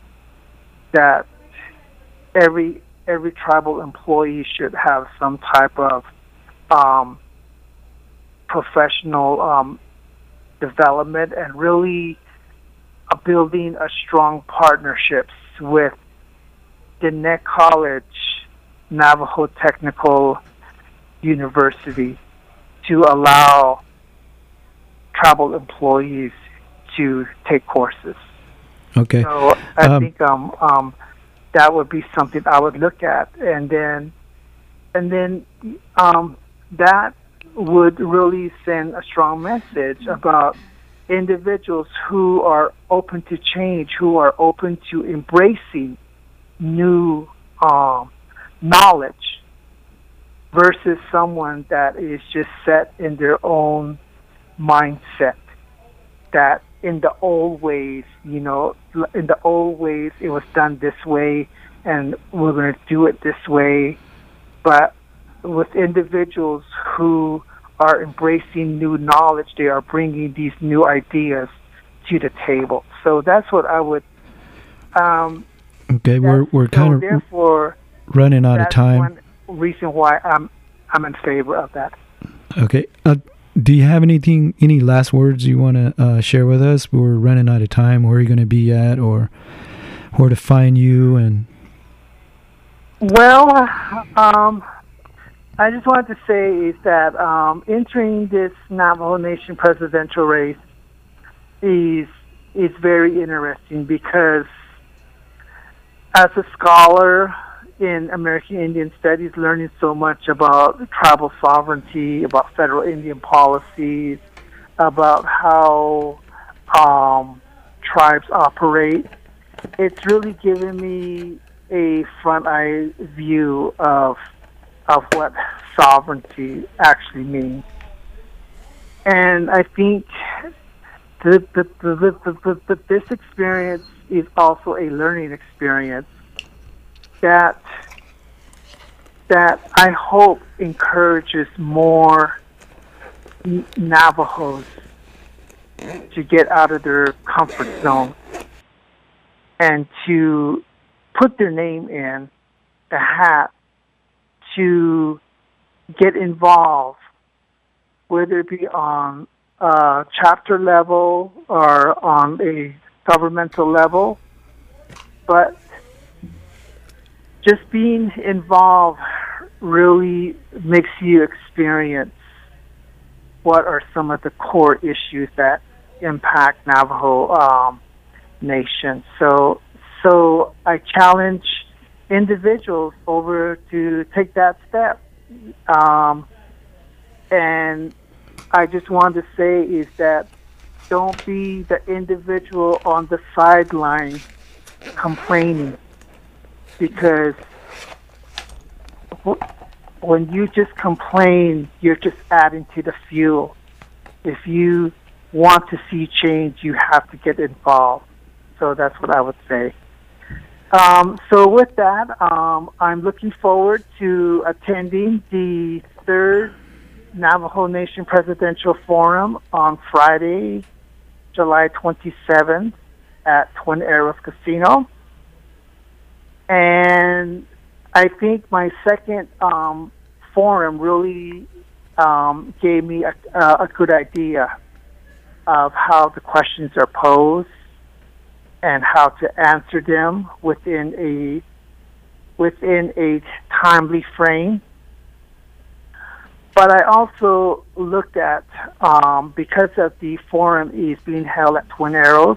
that every every tribal employee should have some type of um, professional um, development, and really uh, building a strong partnerships with the Neck College Navajo Technical University to allow tribal employees to take courses. Okay. So I um, think um, um, that would be something I would look at, and then and then um, that would really send a strong message about individuals who are open to change, who are open to embracing new um, knowledge, versus someone that is just set in their own mindset, that in the old ways, you know, in the old ways it was done this way and we're going to do it this way. But with individuals who are embracing new knowledge, they are bringing these new ideas to the table. So that's what I would... Um, okay, we're we're so kind of therefore, running out of time. That's one reason why I'm, I'm in favor of that. Okay. Uh, do you have anything, any last words you want to uh, share with us? We're running out of time. Where are you going to be at, or where to find you? And well, um, I just wanted to say is that um, entering this Navajo Nation presidential race is is very interesting, because as a scholar in American Indian Studies, learning so much about tribal sovereignty, about federal Indian policies, about how um, tribes operate, it's really given me a front eye view of of what sovereignty actually means. And I think the, the, the, the, the, the, this experience is also a learning experience that that I hope encourages more Navajos to get out of their comfort zone and to put their name in the hat, to get involved, whether it be on uh, chapter level or on a governmental level, but just being involved really makes you experience what are some of the core issues that impact Navajo um, Nation. So, so I challenge individuals over to take that step. Um, and I just wanted to say is that don't be the individual on the sideline complaining, because when you just complain, you're just adding to the fuel. If you want to see change, you have to get involved. So that's what I would say. Um, so with that, um, I'm looking forward to attending the third Navajo Nation Presidential Forum on Friday, July twenty-seventh at Twin Arrows Casino. And I think my second um, forum really um, gave me a, a good idea of how the questions are posed and how to answer them within a within a timely frame. But I also looked at, um, because of the forum is being held at Twin Arrows,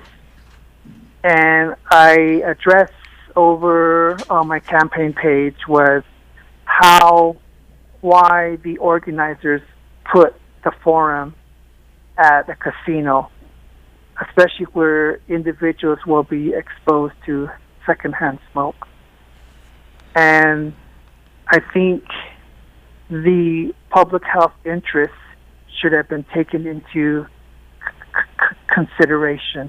and I addressed over on my campaign page was how, why the organizers put the forum at a casino, especially where individuals will be exposed to secondhand smoke. And I think the public health interests should have been taken into c- consideration.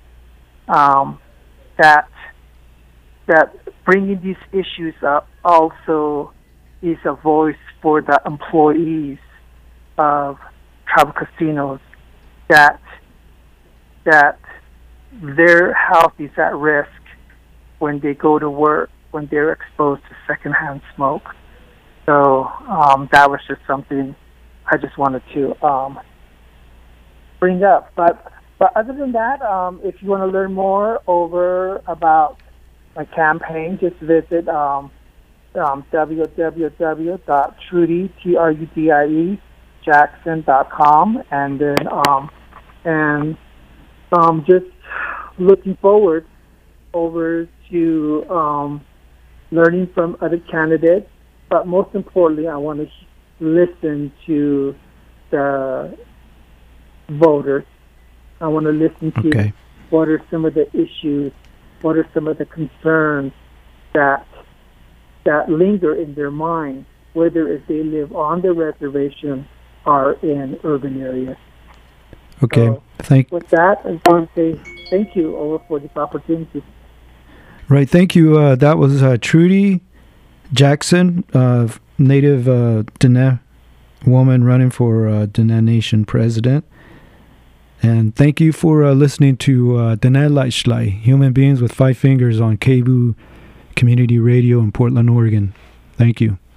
Um, that that bringing these issues up also is a voice for the employees of tribal casinos, that that their health is at risk when they go to work, when they're exposed to secondhand smoke. So um, that was just something I just wanted to um, bring up. But but other than that, um, if you want to learn more over about my campaign, just visit um, um, w w w dot trudy, T R U D I E, Jackson dot com, and then um, and um, just looking forward over to um, learning from other candidates. But most importantly, I want to listen to the voters. I want to listen to Okay. what are some of the issues, what are some of the concerns that that linger in their mind, whether if they live on the reservation or in urban areas. Okay. So Thank. with that, I want to say thank you over for this opportunity. Right. Thank you. Uh, that was uh, Trudy Jackson, uh, native uh, Diné woman running for uh, Diné Nation president. And thank you for uh, listening to uh, Diné Laishlai, Human Beings with Five Fingers on K B U Community Radio in Portland, Oregon. Thank you.